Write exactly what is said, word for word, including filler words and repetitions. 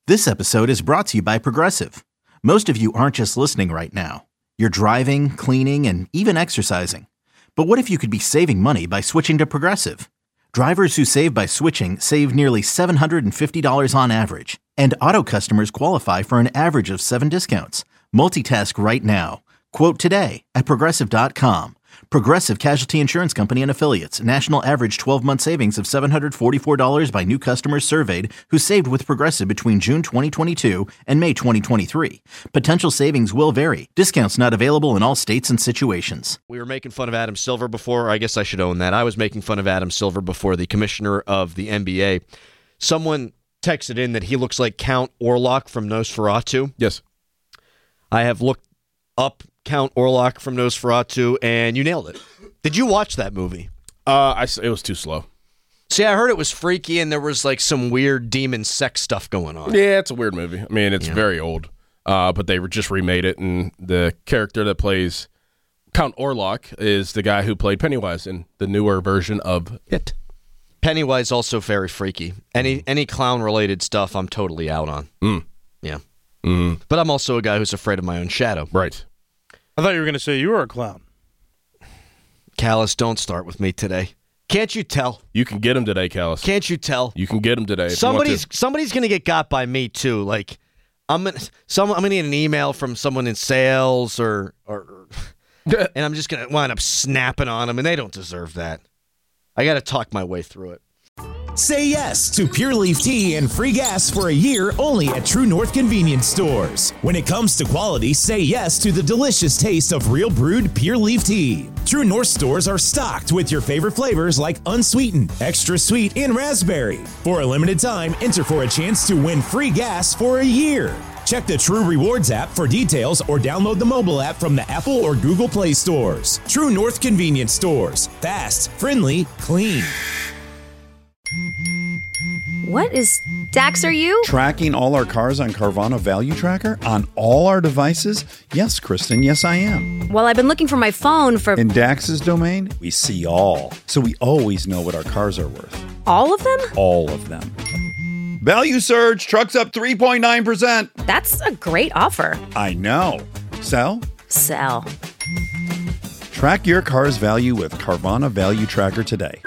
This episode is brought to you by Progressive. Most of you aren't just listening right now. You're driving, cleaning, and even exercising. But what if you could be saving money by switching to Progressive? Drivers who save by switching save nearly seven hundred fifty dollars on average. And auto customers qualify for an average of seven discounts. Multitask right now. Quote today at Progressive dot com. Progressive Casualty Insurance Company and Affiliates. National average twelve-month savings of seven hundred forty-four dollars by new customers surveyed who saved with Progressive between June twenty twenty-two and May twenty twenty-three. Potential savings will vary. Discounts not available in all states and situations. We were making fun of Adam Silver before. I guess I should own that. I was making fun of Adam Silver before, the commissioner of the N B A. Someone texted in that he looks like Count Orlok from Nosferatu. Yes. I have looked up Count Orlok from Nosferatu, and you nailed it. Did you watch that movie? Uh, I, it was too slow. See, I heard it was freaky, and there was like some weird demon sex stuff going on. Yeah, it's a weird movie. I mean, it's Yeah. very old, uh, but they just remade it, and the character that plays Count Orlok is the guy who played Pennywise in the newer version of it. Pennywise also very freaky. Any any clown-related stuff, I'm totally out on. Mm. Yeah. Mm. But I'm also a guy who's afraid of my own shadow. Right. I thought you were going to say you were a clown. Callus, don't start with me today. Can't you tell? You can get him today, Callus. Can't you tell? You can get him today. If Somebody's you want somebody's gonna get got by me too. Like I'm gonna some I'm gonna get an email from someone in sales or or to. and I'm just gonna wind up snapping on them, and they don't deserve that. I gotta talk my way through it. Say yes to Pure Leaf Tea and free gas for a year only at True North Convenience Stores. When it comes to quality, say yes to the delicious taste of real brewed Pure Leaf Tea. True North stores are stocked with your favorite flavors like unsweetened, extra sweet, and raspberry. For a limited time, enter for a chance to win free gas for a year. Check the True Rewards app for details or download the mobile app from the Apple or Google Play stores. True North Convenience Stores. Fast, friendly, clean. What is Dax, are you? Tracking all our cars on Carvana Value Tracker on all our devices? Yes, Kristen, yes, I am. Well, I've been looking for my phone for... In Dax's domain, we see all. So we always know what our cars are worth. all of them? All of them. Value surge, trucks up three point nine percent. That's a great offer. I know. Sell? Sell. Track your car's value with Carvana Value Tracker today.